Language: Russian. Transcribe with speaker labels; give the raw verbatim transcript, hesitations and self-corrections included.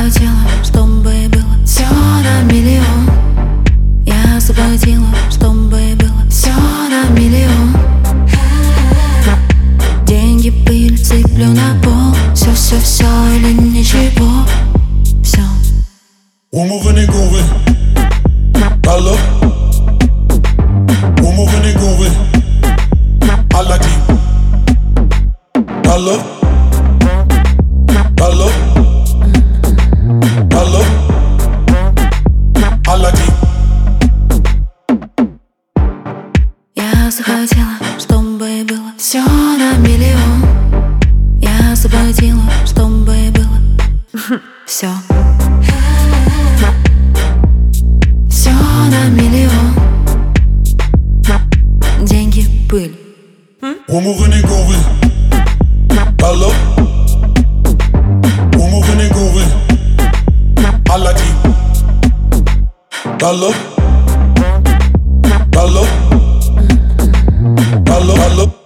Speaker 1: захотела, чтобы было все на миллион. Я заплатила, чтобы было все на миллион. Деньги, пыль, сыплю на пол. Все, все, все или ничего. Все.
Speaker 2: We're moving and grooving. Hello. We're moving and grooving. I like it. Hello. Hello. Hello. I like it.
Speaker 1: Я захотела, чтобы было все на миллион. Я заплатила, чтобы было все. Все на миллион. Деньги, пыль.
Speaker 2: We're moving and grooving. Hello. We're moving and grooving. I like it. Hello. Hello. Hello. Hello.